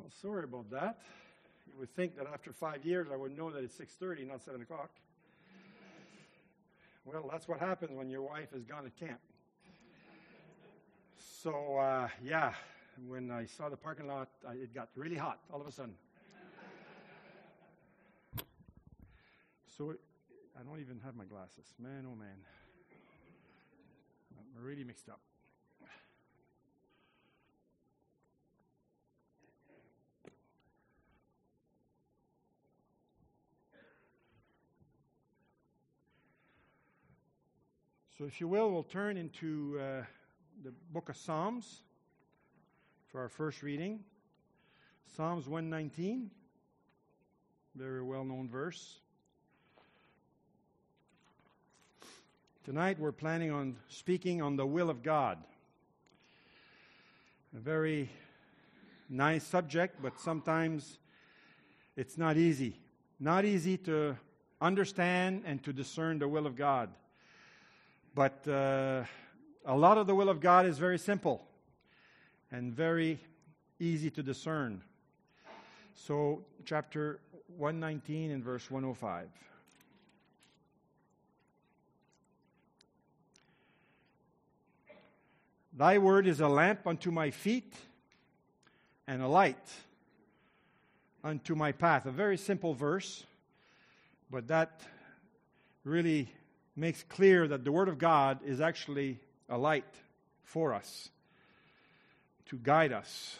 Well, sorry about that. You would think that after 5 years I would know that it's 6:30, not 7 o'clock. Well, that's what happens when your wife is gone at camp. So, when I saw the parking lot, it got really hot all of a sudden. So, I don't even have my glasses. Man, oh man. I'm really mixed up. So if you will, we'll turn into the book of Psalms for our first reading. Psalms 119, very well-known verse. Tonight we're planning on speaking on the will of God. A very nice subject, but sometimes it's not easy. Not easy to understand and to discern the will of God. But a lot of the will of God is very simple and very easy to discern. So, chapter 119 and verse 105. Thy word is a lamp unto my feet and a light unto my path. A very simple verse, but that really makes clear that the Word of God is actually a light for us, to guide us.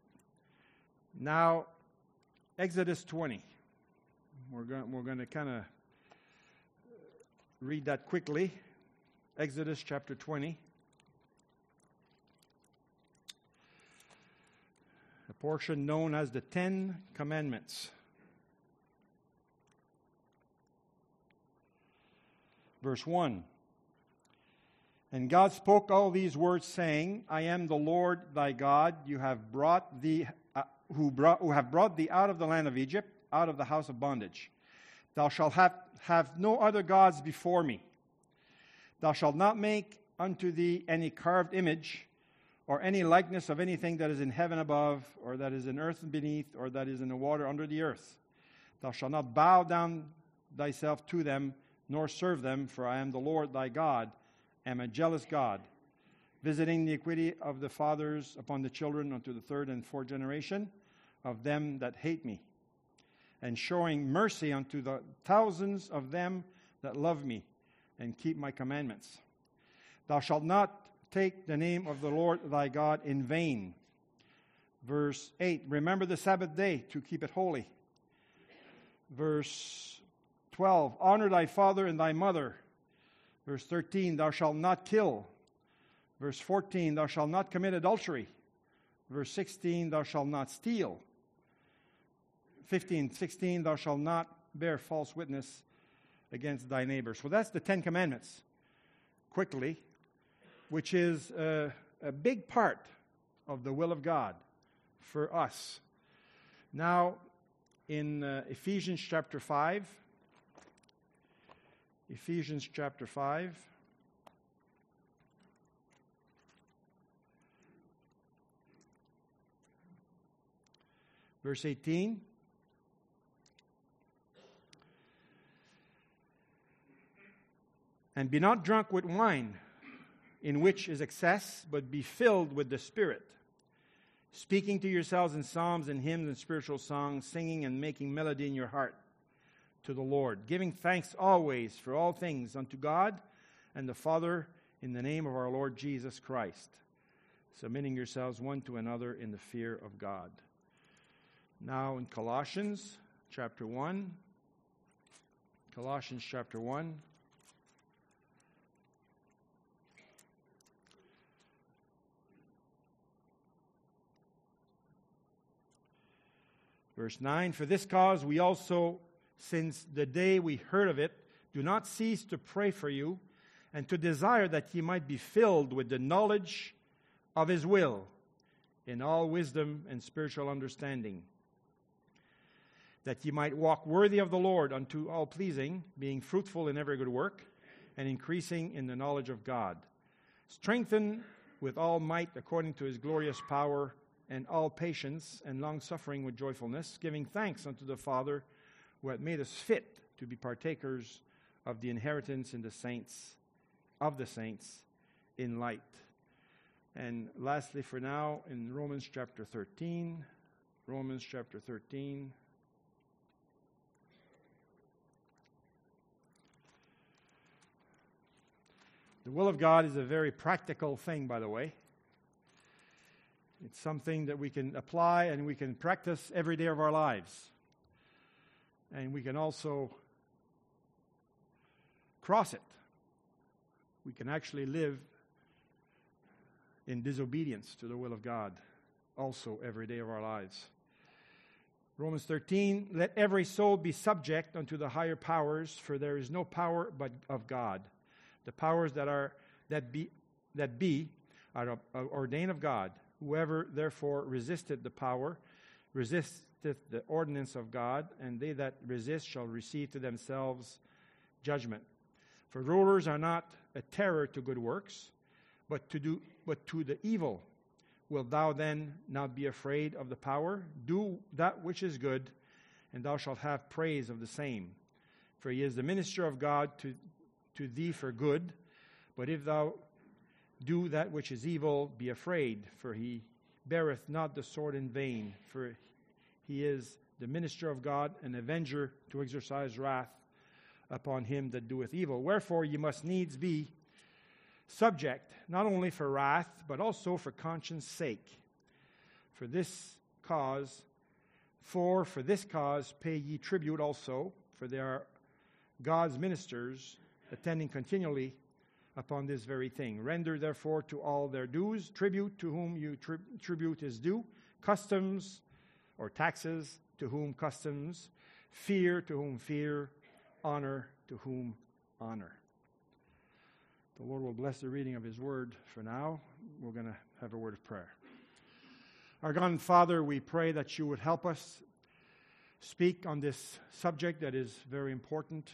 Now, Exodus 20. We're going to kind of read that quickly. Exodus chapter 20. A portion known as the Ten Commandments. Verse 1. And God spoke all these words, saying, I am the Lord thy God, who have brought thee out of the land of Egypt, out of the house of bondage. Thou shalt have no other gods before me. Thou shalt not make unto thee any carved image, or any likeness of anything that is in heaven above, or that is in earth beneath, or that is in the water under the earth. Thou shalt not bow down thyself to them, nor serve them, for I am the Lord thy God, am a jealous God, visiting the iniquity of the fathers upon the children unto the third and fourth generation of them that hate me, and showing mercy unto the thousands of them that love me and keep my commandments. Thou shalt not take the name of the Lord thy God in vain. Verse 8, remember the Sabbath day to keep it holy. Verse 12, honor thy father and thy mother. Verse 13, thou shalt not kill. Verse 14, thou shalt not commit adultery. Verse 16, thou shalt not steal. 16, thou shalt not bear false witness against thy neighbor. So that's the Ten Commandments, quickly, which is a big part of the will of God for us. Now, in Ephesians chapter 5, verse 18. And be not drunk with wine, in which is excess, but be filled with the Spirit, speaking to yourselves in psalms and hymns and spiritual songs, singing and making melody in your heart to the Lord, giving thanks always for all things unto God and the Father in the name of our Lord Jesus Christ, submitting yourselves one to another in the fear of God. Now in Colossians chapter 1, verse 9, for this cause we also, since the day we heard of it, do not cease to pray for you, and to desire that ye might be filled with the knowledge of His will, in all wisdom and spiritual understanding, that ye might walk worthy of the Lord unto all pleasing, being fruitful in every good work, and increasing in the knowledge of God, strengthened with all might according to His glorious power, and all patience and long-suffering with joyfulness, giving thanks unto the Father who hath made us fit to be partakers of the inheritance in the saints in light. And lastly for now, in Romans chapter 13. The will of God is a very practical thing, by the way. It's something that we can apply and we can practice every day of our lives. And we can also cross it. We can actually live in disobedience to the will of God also every day of our lives. Romans 13, let every soul be subject unto the higher powers, for there is no power but of God. The powers that be are ordained of God. Whoever therefore resisteth the power, resisteth the ordinance of God, and they that resist shall receive to themselves judgment. For rulers are not a terror to good works, but to the evil. Wilt thou then not be afraid of the power? Do that which is good, and thou shalt have praise of the same. For he is the minister of God to thee for good. But if thou do that which is evil, be afraid, for he beareth not the sword in vain. For he is the minister of God, an avenger to exercise wrath upon him that doeth evil. Wherefore ye must needs be subject, not only for wrath, but also for conscience sake. For this cause pay ye tribute also, for they are God's ministers, attending continually upon this very thing. Render therefore to all their dues, tribute to whom tribute is due, customs or taxes to whom customs, fear to whom fear, honor to whom honor. The Lord will bless the reading of His Word for now. We're going to have a word of prayer. Our God and Father, we pray that you would help us speak on this subject that is very important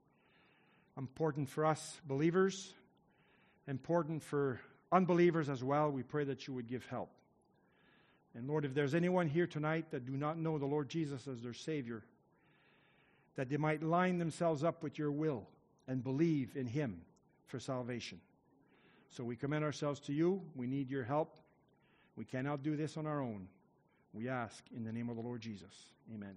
for us believers, important for unbelievers as well. We pray that you would give help. And Lord, if there's anyone here tonight that do not know the Lord Jesus as their Savior, that they might line themselves up with your will and believe in Him for salvation. So we commend ourselves to you. We need your help. We cannot do this on our own. We ask in the name of the Lord Jesus. Amen.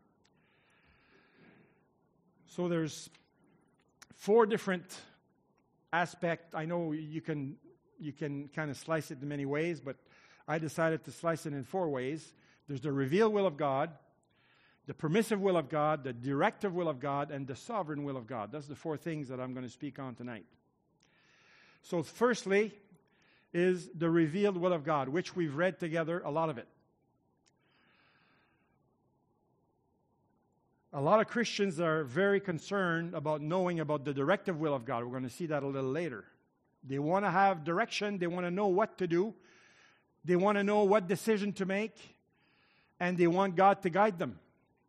So there's 4 different aspects. I know you can kind of slice it in many ways, but I decided to slice it in 4 ways. There's the revealed will of God, the permissive will of God, the directive will of God, and the sovereign will of God. That's the 4 things that I'm going to speak on tonight. So firstly is the revealed will of God, which we've read together, a lot of it. A lot of Christians are very concerned about knowing about the directive will of God. We're going to see that a little later. They want to have direction. They want to know what to do. They want to know what decision to make. And they want God to guide them.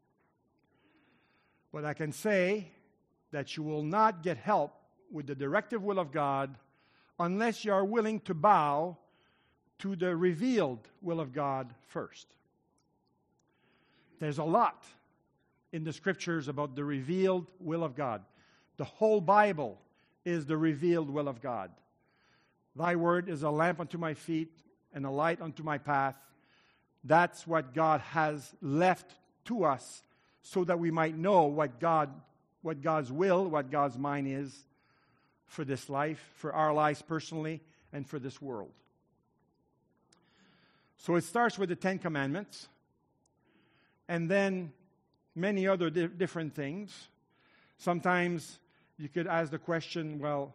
But I can say that you will not get help with the directive will of God unless you are willing to bow to the revealed will of God first. There's a lot in the Scriptures about the revealed will of God. The whole Bible is the revealed will of God. Thy word is a lamp unto my feet and a light unto my path. That's what God has left to us so that we might know what God's will, what God's mind is for this life, for our lives personally, and for this world. So it starts with the 10 Commandments, and then many other different things. Sometimes you could ask the question, well,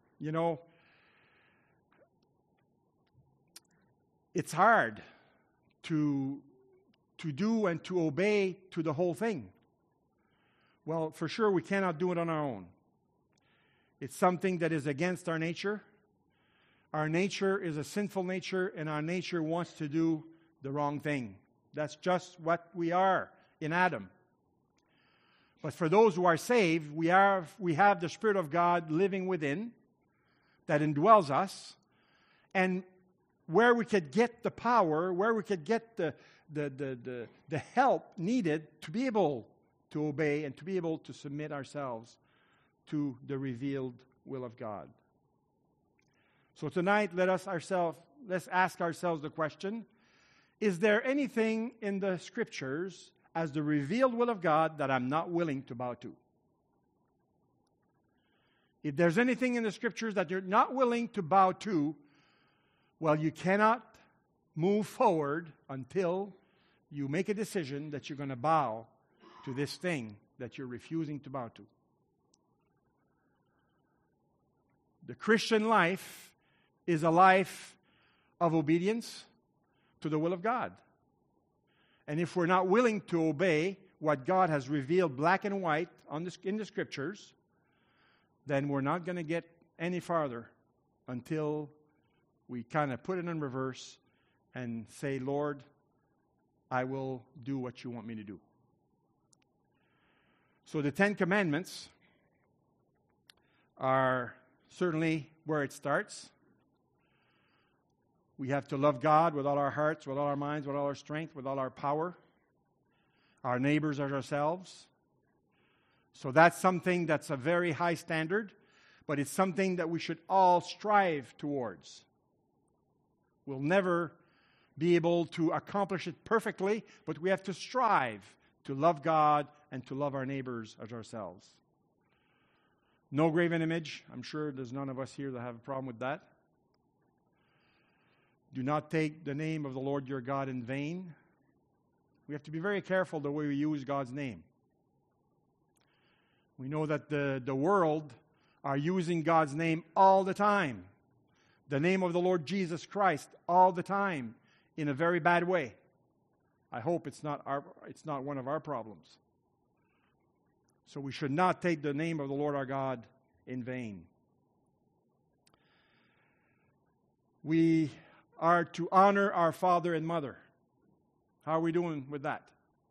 it's hard to do and to obey to the whole thing. Well, for sure, we cannot do it on our own. It's something that is against our nature. Our nature is a sinful nature, and our nature wants to do the wrong thing. That's just what we are in Adam. But for those who are saved, we have the Spirit of God living within that indwells us. And where we could get the power, where we could get the help needed to be able to obey and to be able to submit ourselves to the revealed will of God. So tonight, let's ask ourselves the question, is there anything in the Scriptures as the revealed will of God that I'm not willing to bow to? If there's anything in the Scriptures that you're not willing to bow to, well, you cannot move forward until you make a decision that you're going to bow to this thing that you're refusing to bow to. The Christian life is a life of obedience to the will of God. And if we're not willing to obey what God has revealed black and white in the Scriptures, then we're not going to get any farther until we kind of put it in reverse and say, Lord, I will do what you want me to do. So the Ten Commandments are certainly where it starts. We have to love God with all our hearts, with all our minds, with all our strength, with all our power, our neighbors as ourselves. So that's something that's a very high standard, but it's something that we should all strive towards. We'll never be able to accomplish it perfectly, but we have to strive to love God and to love our neighbors as ourselves. No graven image. I'm sure there's none of us here that have a problem with that. Do not take the name of the Lord your God in vain. We have to be very careful the way we use God's name. We know that the world are using God's name all the time. The name of the Lord Jesus Christ all the time in a very bad way. I hope it's not one of our problems. So we should not take the name of the Lord our God in vain. We are to honor our father and mother. How are we doing with that?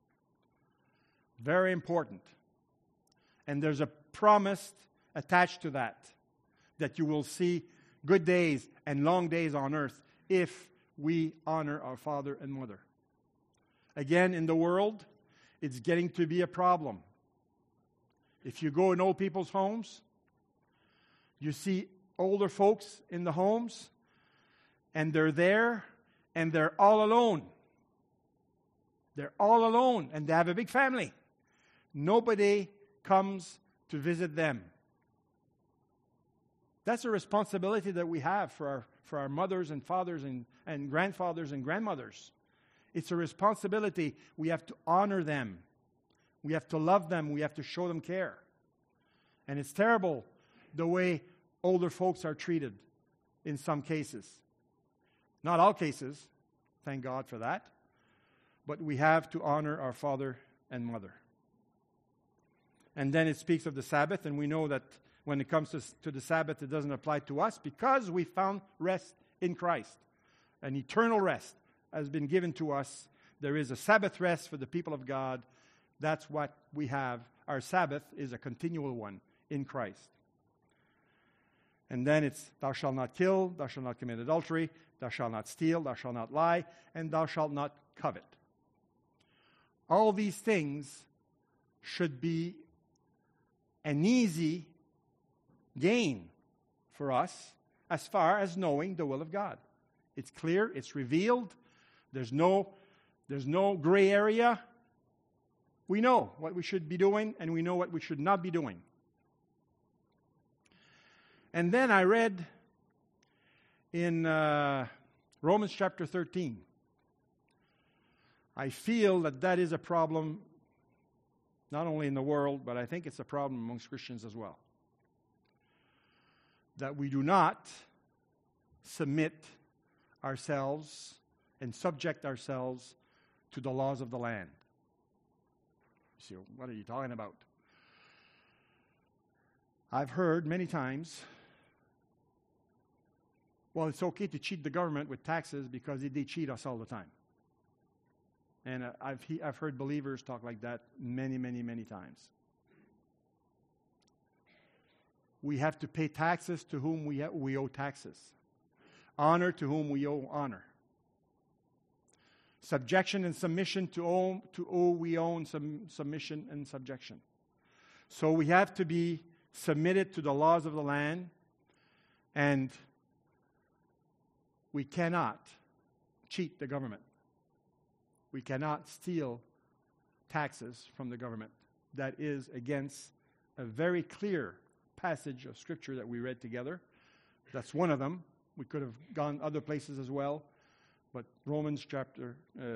Very important. And there's a promise attached to that you will see good days and long days on earth if we honor our father and mother. Again, in the world, it's getting to be a problem. If you go in old people's homes, you see older folks in the homes, and they're there, and they're all alone. They're all alone, and they have a big family. Nobody comes to visit them. That's a responsibility that we have for our mothers and fathers and grandfathers and grandmothers. It's a responsibility. We have to honor them. We have to love them. We have to show them care. And it's terrible the way older folks are treated in some cases. Not all cases, thank God for that. But we have to honor our father and mother. And then it speaks of the Sabbath, and we know that when it comes to the Sabbath, it doesn't apply to us because we found rest in Christ. An eternal rest has been given to us. There is a Sabbath rest for the people of God. That's what we have. Our Sabbath is a continual one in Christ. And then it's, thou shalt not kill, thou shalt not commit adultery, thou shalt not steal, thou shalt not lie, and thou shalt not covet. All these things should be an easy gain for us as far as knowing the will of God. It's clear, it's revealed, there's no gray area. We know what we should be doing, and we know what we should not be doing. And then I read in Romans chapter 13. I feel that is a problem not only in the world, but I think it's a problem amongst Christians as well. That we do not submit ourselves and subject ourselves to the laws of the land. You see, what are you talking about? I've heard many times, well, it's okay to cheat the government with taxes because they cheat us all the time. And I've heard believers talk like that many, many, many times. We have to pay taxes to whom we owe taxes. Honor to whom we owe honor. Subjection and submission to all we own submission and subjection. So we have to be submitted to the laws of the land, and we cannot cheat the government. We cannot steal taxes from the government. That is against a very clear passage of Scripture that we read together. That's one of them. We could have gone other places as well, but Romans chapter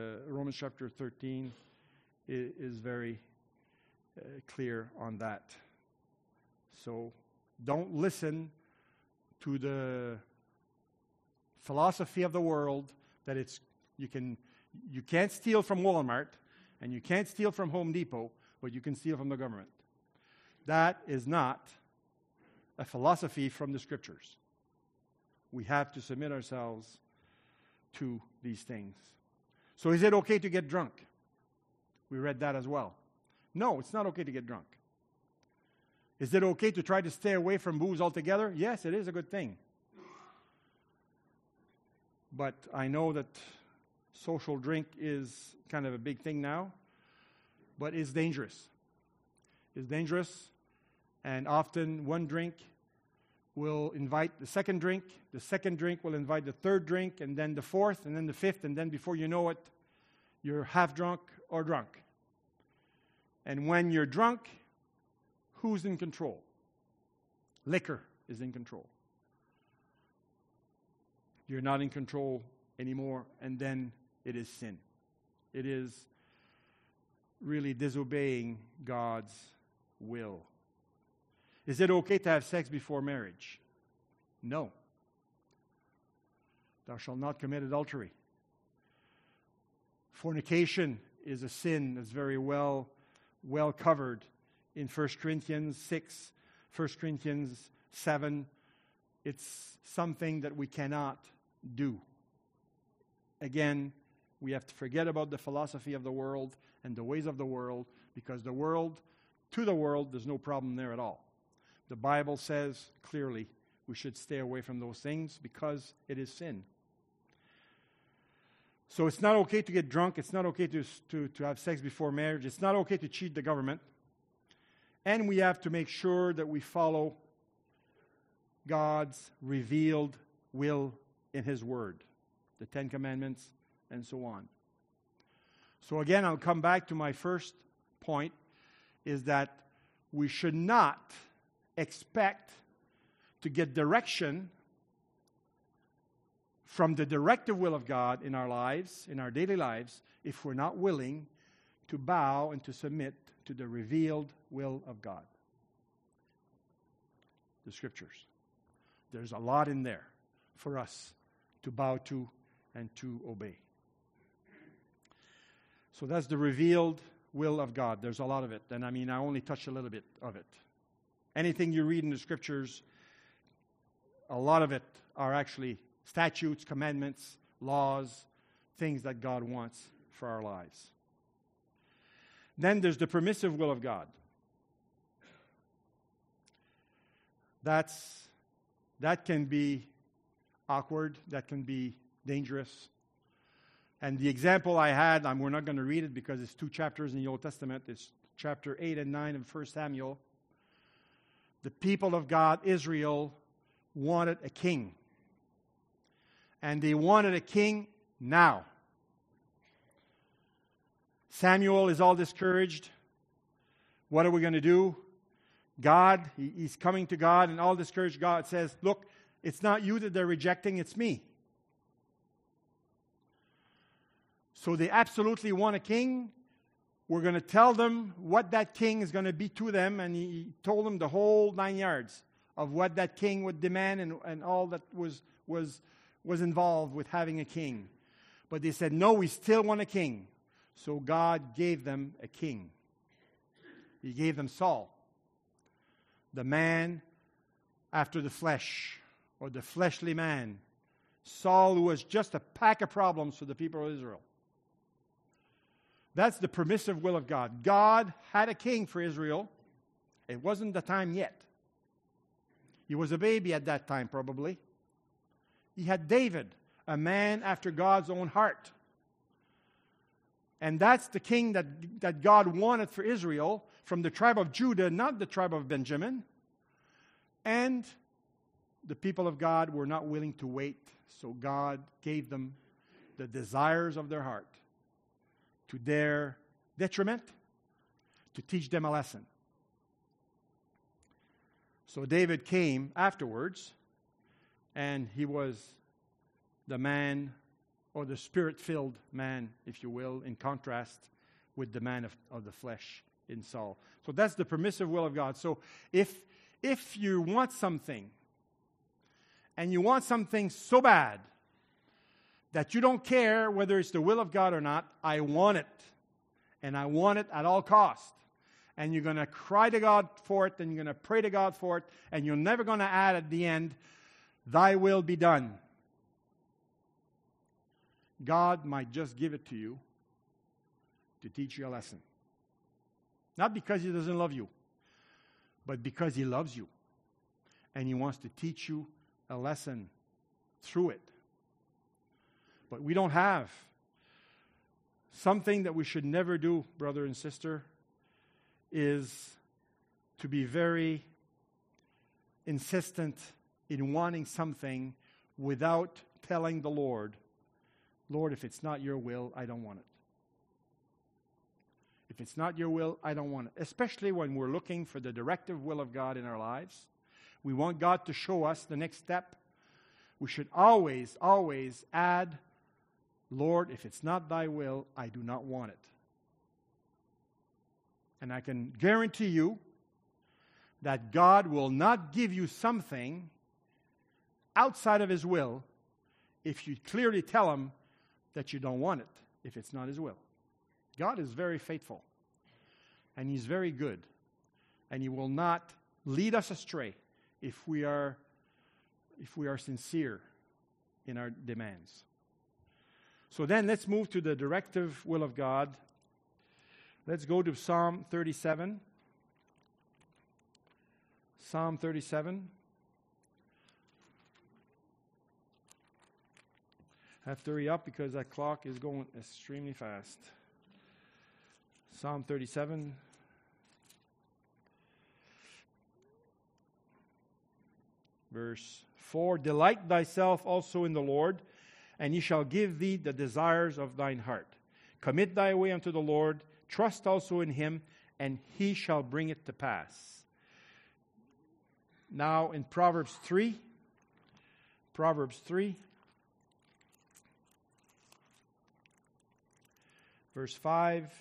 13 is very clear on that. So don't listen to the philosophy of the world that you can't steal from Walmart and you can't steal from Home Depot, but you can steal from the government. That is not a philosophy from the Scriptures. We have to submit ourselves to these things. So is it okay to get drunk? We read that as well. No, it's not okay to get drunk. Is it okay to try to stay away from booze altogether? Yes, it is a good thing. But I know that social drink is kind of a big thing now, but it's dangerous. It's dangerous, and often one drink will invite the second drink will invite the third drink, and then the fourth, and then the fifth, and then before you know it, you're half drunk or drunk. And when you're drunk, who's in control? Liquor is in control. You're not in control anymore, and then it is sin. It is really disobeying God's will. Is it okay to have sex before marriage? No. Thou shalt not commit adultery. Fornication is a sin that's very well covered in 1 Corinthians 6, 1 Corinthians 7. It's something that we cannot do. Again, we have to forget about the philosophy of the world and the ways of the world, because to the world, there's no problem there at all. The Bible says clearly we should stay away from those things because it is sin. So it's not okay to get drunk. It's not okay to have sex before marriage. It's not okay to cheat the government. And we have to make sure that we follow God's revealed will in His Word, the Ten Commandments, and so on. So again, I'll come back to my first point, is that we should not expect to get direction from the directive will of God in our lives, in our daily lives, if we're not willing to bow and to submit to the revealed will of God. The Scriptures. There's a lot in there for us to bow to and to obey. So that's the revealed will of God. There's a lot of it. And I only touched a little bit of it. Anything you read in the Scriptures, a lot of it are actually statutes, commandments, laws, things that God wants for our lives. Then there's the permissive will of God. That can be awkward. That can be dangerous. And the example I had, we're not going to read it because it's 2 chapters in the Old Testament. It's chapter 8 and 9 of 1 Samuel. The people of God, Israel, wanted a king. And they wanted a king now. Samuel is all discouraged. What are we going to do? God, he's coming to God, and all discouraged. God says, look, it's not you that they're rejecting, it's me. So they absolutely want a king. We're going to tell them what that king is going to be to them, and he told them the whole 9 yards of what that king would demand and all that was involved with having a king. But they said, no, we still want a king. So God gave them a king. He gave them Saul, the man after the flesh, or the fleshly man. Saul, who was just a pack of problems for the people of Israel. That's the permissive will of God. God had a king for Israel. It wasn't the time yet. He was a baby at that time, probably. He had David, a man after God's own heart. And that's the king that God wanted for Israel, from the tribe of Judah, not the tribe of Benjamin. And the people of God were not willing to wait, so God gave them the desires of their heart to their detriment, to teach them a lesson. So David came afterwards, and he was the man, or the spirit-filled man, if you will, in contrast with the man of the flesh in Saul. So that's the permissive will of God. So if you want something, and you want something so bad that you don't care whether it's the will of God or not, I want it. And I want it at all costs. And you're going to cry to God for it, and you're going to pray to God for it, and you're never going to add at the end, thy will be done. God might just give it to you to teach you a lesson. Not because He doesn't love you, but because He loves you. And He wants to teach you a lesson through it. But we don't have. Something that we should never do, brother and sister, is to be very insistent in wanting something without telling the Lord, Lord, if it's not your will, I don't want it. If it's not your will, I don't want it. Especially when we're looking for the directive will of God in our lives. We want God to show us the next step. We should always, always add, Lord, if it's not thy will, I do not want it. And I can guarantee you that God will not give you something outside of His will if you clearly tell Him that you don't want it, if it's not His will. God is very faithful, and He's very good, and He will not lead us astray if we are sincere in our demands. So then let's move to the directive will of God. Let's go to Psalm 37. Psalm 37. I have to hurry up because that clock is going extremely fast. Psalm 37. Verse 4. Delight thyself also in the Lord, and He shall give thee the desires of thine heart. Commit thy way unto the Lord, trust also in Him, and He shall bring it to pass. Now in Proverbs 3, verse 5,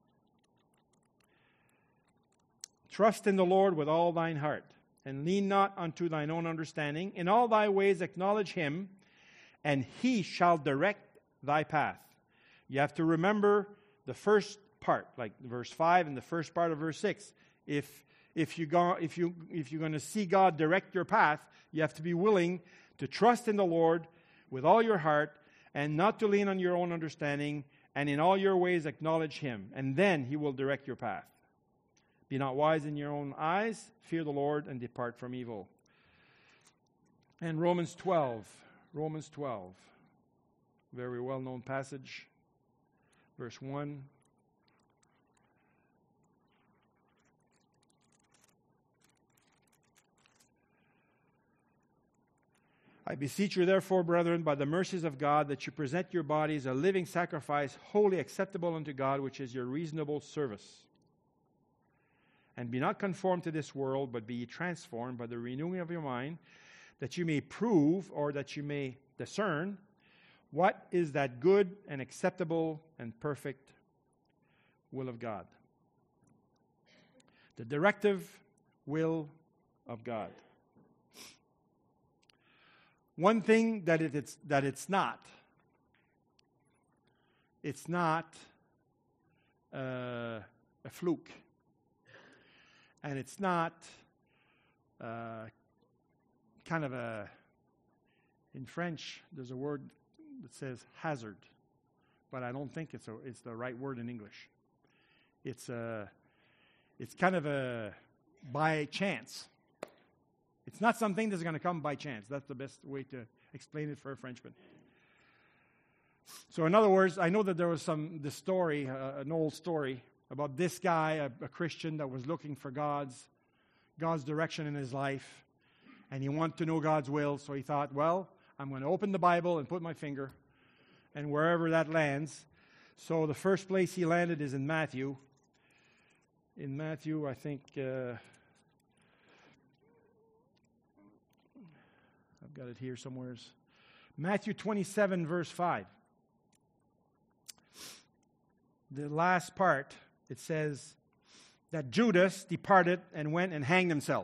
trust in the Lord with all thine heart, and lean not unto thine own understanding. In all thy ways acknowledge Him, and He shall direct thy path. You have to remember the first part, like verse 5 and the first part of verse 6. If you're going to see God direct your path, you have to be willing to trust in the Lord with all your heart, and not to lean on your own understanding, and in all your ways acknowledge Him, and then He will direct your path. Be not wise in your own eyes, fear the Lord, and depart from evil. And Romans 12, very well-known passage, verse 1. I beseech you, therefore, brethren, by the mercies of God, that you present your bodies a living sacrifice, wholly acceptable unto God, which is your reasonable service. And be not conformed to this world, but be ye transformed by the renewing of your mind, that you may prove, or that you may discern, what is that good and acceptable and perfect will of God. The directive will of God. One thing that it's not a fluke, and it's not kind of a, in French, there's a word that says hazard, but I don't think it's the right word in English. It's kind of a by chance. It's not something that's going to come by chance. That's the best way to explain it for a Frenchman. So in other words, I know that there was this story, an old story, about this guy, a Christian that was looking for God's direction in his life, and he wanted to know God's will, so he thought, well, I'm going to open the Bible and put my finger, and wherever that lands. So the first place he landed is in Matthew. In Matthew, I think, I've got it here somewhere. Matthew 27, verse 5. The last part, it says that Judas departed and went and hanged himself.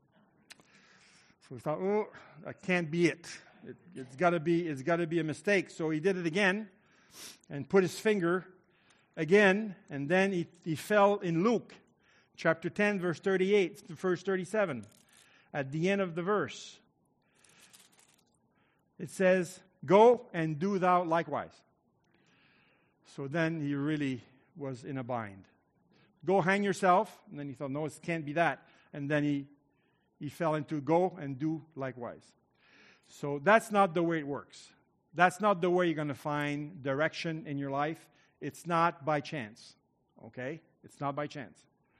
So he thought, oh, that can't be it. It's got to be a mistake. So he did it again and put his finger again, and then he fell in Luke chapter 10, verse 38, verse 37, at the end of the verse. It says, go and do thou likewise. So then he really was in a bind. Go hang yourself. And then he thought, no, it can't be that. And then he fell into go and do likewise. So that's not the way it works. That's not the way you're going to find direction in your life. It's not by chance. Okay? It's not by chance.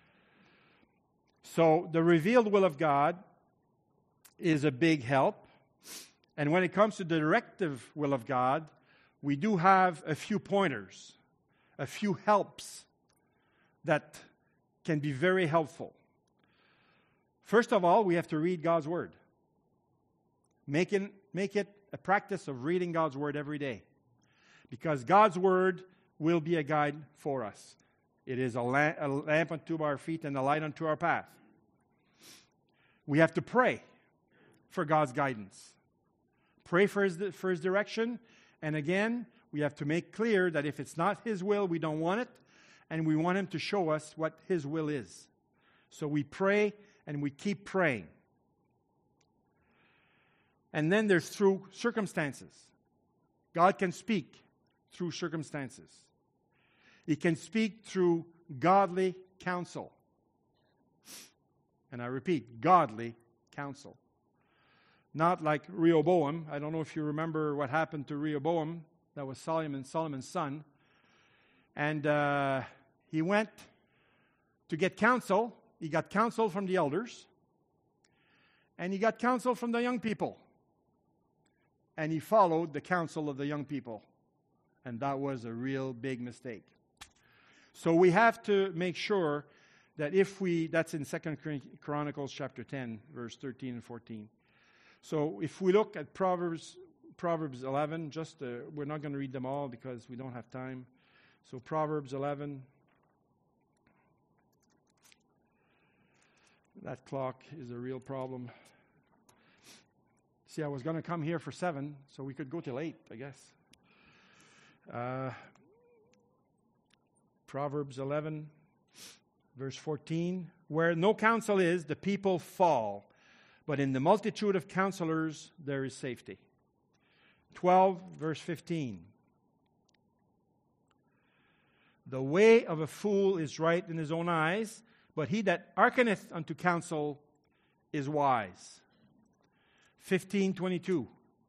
So the revealed will of God is a big help. And when it comes to the directive will of God, we do have a few pointers, a few helps that can be very helpful. First of all, we have to read God's Word. Make it a practice of reading God's Word every day, because God's Word will be a guide for us. It is a lamp unto our feet and a light unto our path. We have to pray for God's guidance. Pray for His direction. And again, we have to make clear that if it's not His will, we don't want it, and we want Him to show us what His will is. So we pray, and we keep praying. And then there's through circumstances. God can speak through circumstances. He can speak through godly counsel. And I repeat, godly counsel. Not like Rehoboam. I don't know if you remember what happened to Rehoboam. That was Solomon's son. And he went to get counsel. He got counsel from the elders. And he got counsel from the young people. And he followed the counsel of the young people. And that was a real big mistake. So we have to make sure that that's in 2 Chronicles chapter 10, verse 13 and 14. So if we look at Proverbs 11, we're not going to read them all because we don't have time. So Proverbs 11. That clock is a real problem. See, I was going to come here for 7, so we could go till 8, I guess. Proverbs 11, verse 14. Where no counsel is, the people fall. But in the multitude of counselors, there is safety. 12, verse 15. The way of a fool is right in his own eyes, but he that hearkeneth unto counsel is wise. 15:22.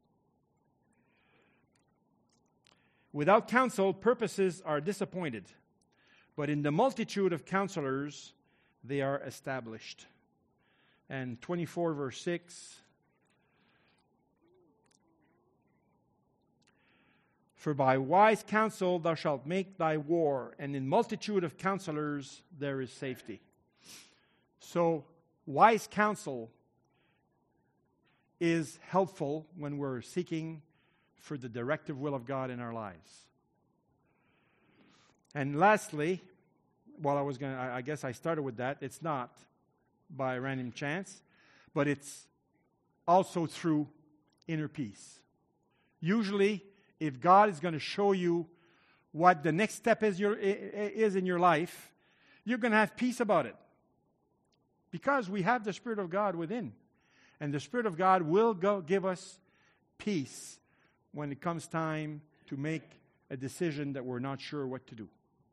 Without counsel, purposes are disappointed, but in the multitude of counselors, they are established. And 24, verse 6. For by wise counsel thou shalt make thy war, and in multitude of counselors there is safety. So, wise counsel is helpful when we're seeking for the directive will of God in our lives. And lastly, I guess I started with that. It's not by random chance, but it's also through inner peace. Usually, if God is going to show you what the next step is in your life, you're going to have peace about it. Because we have the Spirit of God within. And the Spirit of God will give us peace when it comes time to make a decision that we're not sure what to do.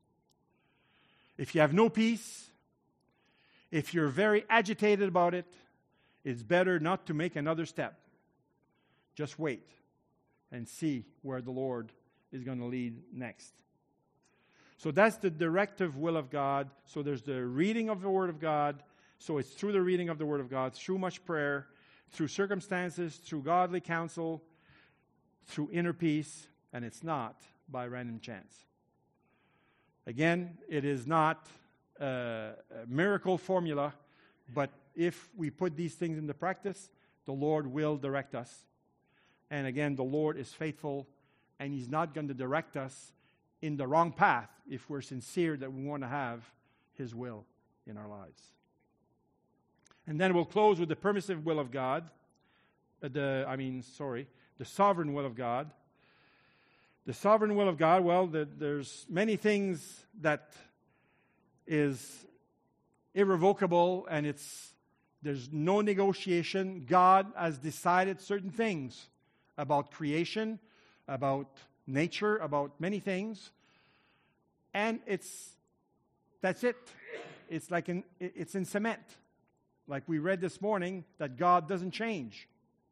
If you have no peace, if you're very agitated about it, it's better not to make another step. Just wait and see where the Lord is going to lead next. So that's the directive will of God. So there's the reading of the Word of God. So it's through the reading of the Word of God, through much prayer, through circumstances, through godly counsel, through inner peace, and it's not by random chance. Again, it is not a miracle formula, but if we put these things into practice, the Lord will direct us. And again, the Lord is faithful, and He's not going to direct us in the wrong path if we're sincere that we want to have His will in our lives. And then we'll close with the permissive will of God. The sovereign will of God. The sovereign will of God, well, there's many things that is irrevocable, and there's no negotiation. God has decided certain things about creation, about nature, about many things, and that's it. It's like it's in cement, like we read this morning, that God doesn't change.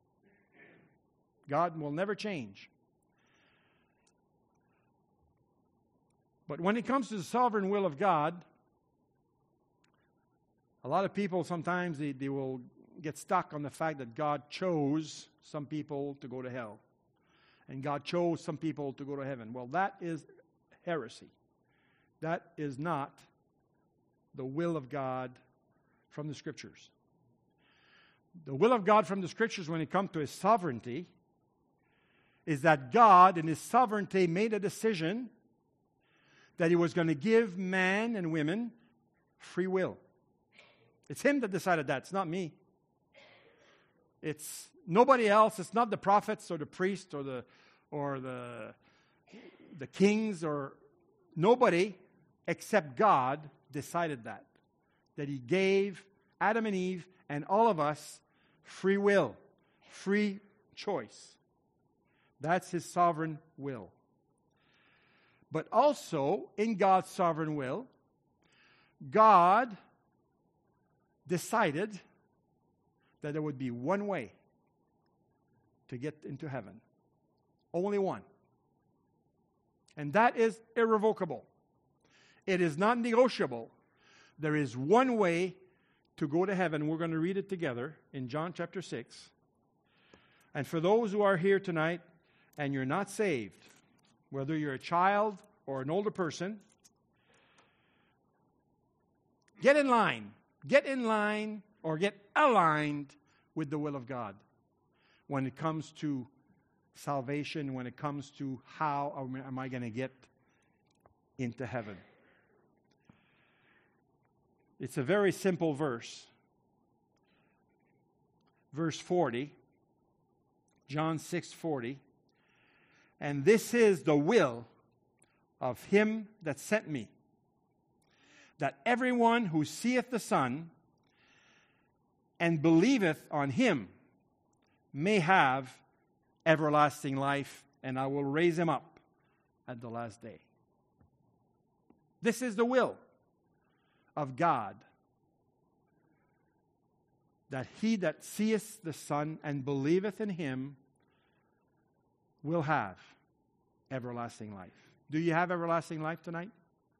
God will never change. But when it comes to the sovereign will of God, a lot of people sometimes they will get stuck on the fact that God chose some people to go to hell. And God chose some people to go to heaven. Well, that is heresy. That is not the will of God from the Scriptures. The will of God from the Scriptures when it comes to His sovereignty is that God in His sovereignty made a decision that He was going to give man and women free will. It's Him that decided that. It's not me. It's nobody else. It's not the prophets or the priests or the kings or nobody except God decided that. That He gave Adam and Eve and all of us free will, free choice. That's His sovereign will. But also, in God's sovereign will, God decided that there would be one way to get into heaven. Only one. And that is irrevocable. It is not negotiable. There is one way to go to heaven. We're going to read it together in John chapter 6. And for those who are here tonight and you're not saved, whether you're a child or an older person, get in line. Get in line or get aligned with the will of God when it comes to salvation, when it comes to how am I going to get into heaven. It's a very simple verse. Verse 40, John 6:40. And this is the will of Him that sent me, that everyone who seeth the Son and believeth on Him may have everlasting life, and I will raise him up at the last day. This is the will of God, that he that seeth the Son and believeth in Him will have everlasting life. Do you have everlasting life tonight?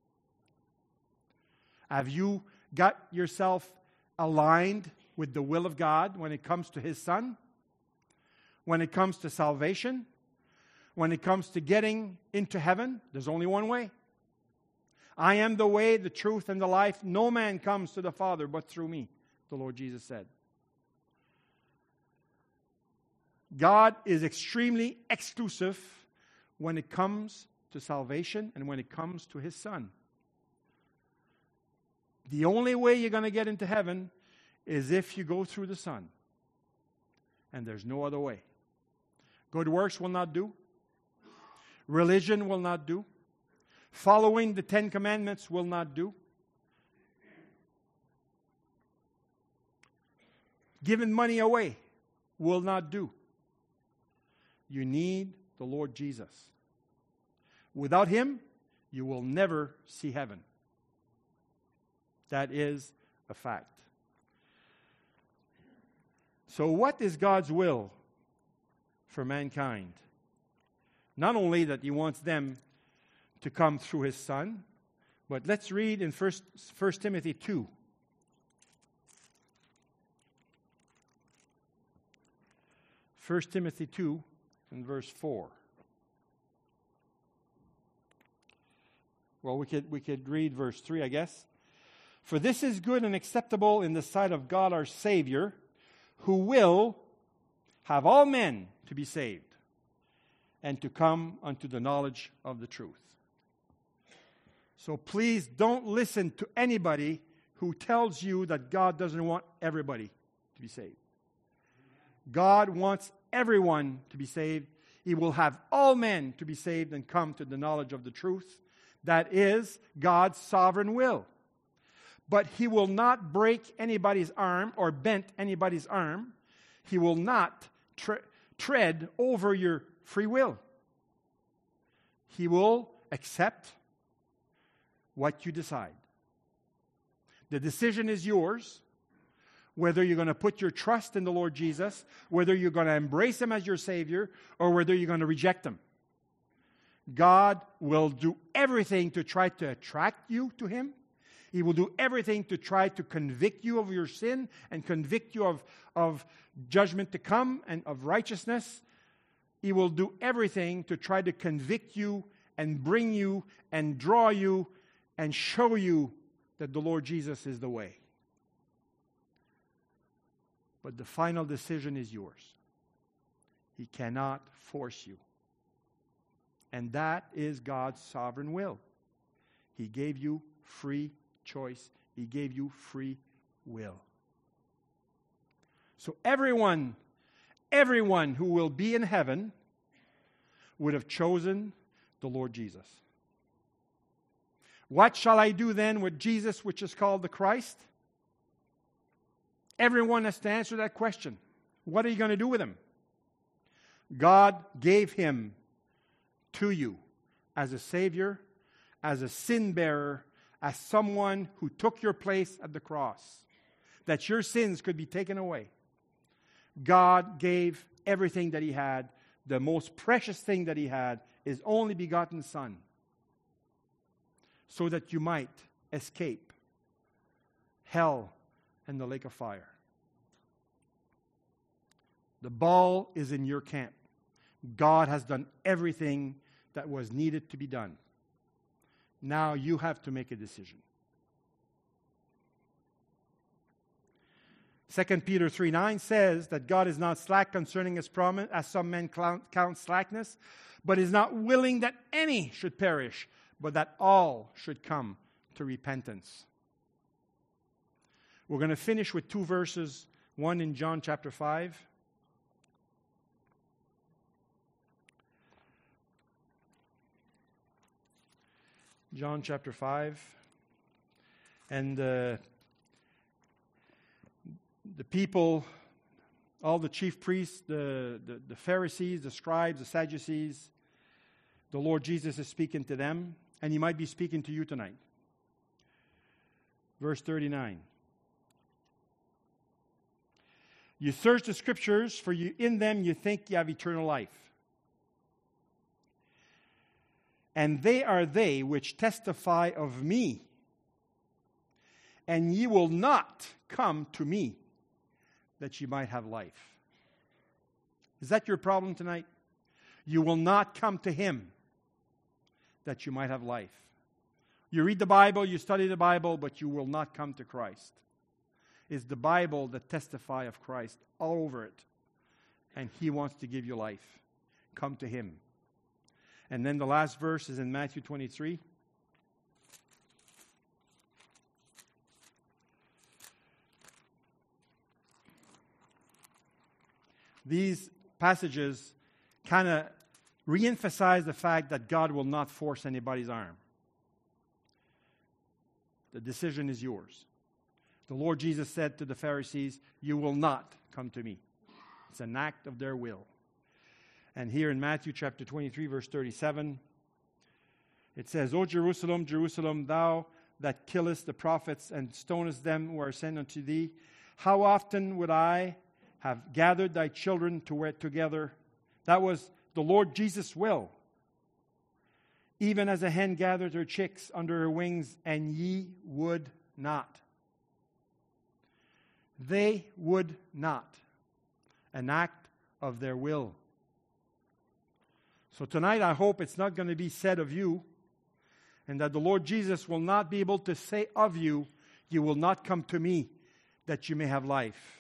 Have you got yourself aligned with the will of God when it comes to His Son? When it comes to salvation? When it comes to getting into heaven? There's only one way. I am the way, the truth, and the life. No man comes to the Father but through me, the Lord Jesus said. God is extremely exclusive when it comes to salvation and when it comes to His Son. The only way you're going to get into heaven is if you go through the Son. And there's no other way. Good works will not do. Religion will not do. Following the 10 Commandments will not do. Giving money away will not do. You need the Lord Jesus. Without Him, you will never see heaven. That is a fact. So what is God's will for mankind. Not only that he wants them to come through his Son, but let's read in 1 Timothy 2. 1 Timothy 2 and verse 4. Well, we could read verse 3, I guess. For this is good and acceptable in the sight of God our Savior, who will have all men to be saved and to come unto the knowledge of the truth. So please don't listen to anybody who tells you that God doesn't want everybody to be saved. God wants everyone to be saved. He will have all men to be saved and come to the knowledge of the truth. That is God's sovereign will. But He will not break anybody's arm or bend anybody's arm. He will not tread over your free will. He will accept what you decide. The decision is yours, whether you're going to put your trust in the Lord Jesus, whether you're going to embrace Him as your Savior, or whether you're going to reject Him. God will do everything to try to attract you to Him. He will do everything to try to convict you of your sin and convict you of judgment to come and of righteousness. He will do everything to try to convict you and bring you and draw you and show you that the Lord Jesus is the way. But the final decision is yours. He cannot force you. And that is God's sovereign will. He gave you free choice. He gave you free will. So everyone who will be in heaven would have chosen the Lord Jesus. What shall I do then with Jesus, which is called the Christ? Everyone has to answer that question. What are you going to do with Him? God gave Him to you as a Savior, as a sin bearer, as someone who took your place at the cross, that your sins could be taken away. God gave everything that He had. The most precious thing that He had, His only begotten Son, so that you might escape hell and the lake of fire. The ball is in your camp. God has done everything that was needed to be done. Now you have to make a decision. 2 Peter 3:9 says that God is not slack concerning His promise, as some men count slackness, but is not willing that any should perish, but that all should come to repentance. We're going to finish with two verses, one in John chapter 5. John chapter 5. And the people, all the chief priests, the Pharisees, the scribes, the Sadducees, the Lord Jesus is speaking to them, and He might be speaking to you tonight. Verse 39. You search the Scriptures, for in them you think you have eternal life. And they are they which testify of me. And ye will not come to me, that ye might have life. Is that your problem tonight? You will not come to Him, that you might have life. You read the Bible, you study the Bible, but you will not come to Christ. It's the Bible that testifies of Christ all over it. And He wants to give you life. Come to Him. And then the last verse is in Matthew 23. These passages kind of re-emphasize the fact that God will not force anybody's arm. The decision is yours. The Lord Jesus said to the Pharisees, you will not come to me. It's an act of their will. And here in Matthew chapter 23, verse 37, it says, O Jerusalem, Jerusalem, thou that killest the prophets and stonest them who are sent unto thee, how often would I have gathered thy children together, That was the Lord Jesus' will. Even as a hen gathered her chicks under her wings, and ye would not. They would not. An act of their will. So tonight I hope it's not going to be said of you, and that the Lord Jesus will not be able to say of you, you will not come to me that you may have life.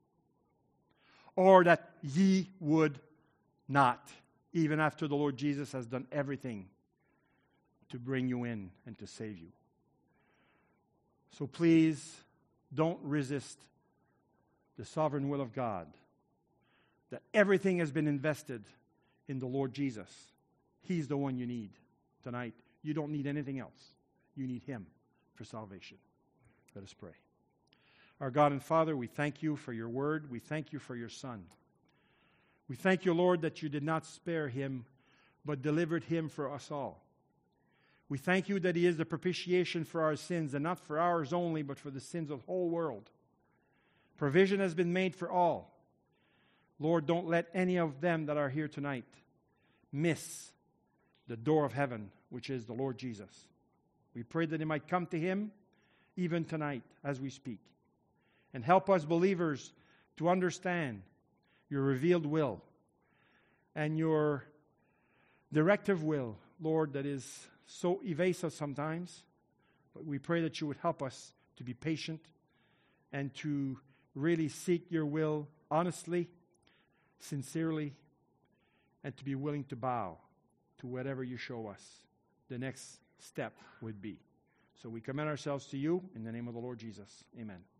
Or that ye would not, even after the Lord Jesus has done everything to bring you in and to save you. So please don't resist the sovereign will of God, that everything has been invested in the Lord Jesus. He's the one you need tonight. You don't need anything else. You need Him for salvation. Let us pray. Our God and Father, we thank you for your word. We thank you for your Son. We thank you, Lord, that you did not spare Him, but delivered Him for us all. We thank you that He is the propitiation for our sins, and not for ours only, but for the sins of the whole world. Provision has been made for all. Lord, don't let any of them that are here tonight miss the door of heaven, which is the Lord Jesus. We pray that they might come to Him even tonight as we speak. And help us believers to understand your revealed will and your directive will, Lord, that is so evasive sometimes. But we pray that you would help us to be patient and to really seek your will honestly, sincerely, and to be willing to bow to whatever you show us the next step would be. So we commend ourselves to you in the name of the Lord Jesus. Amen.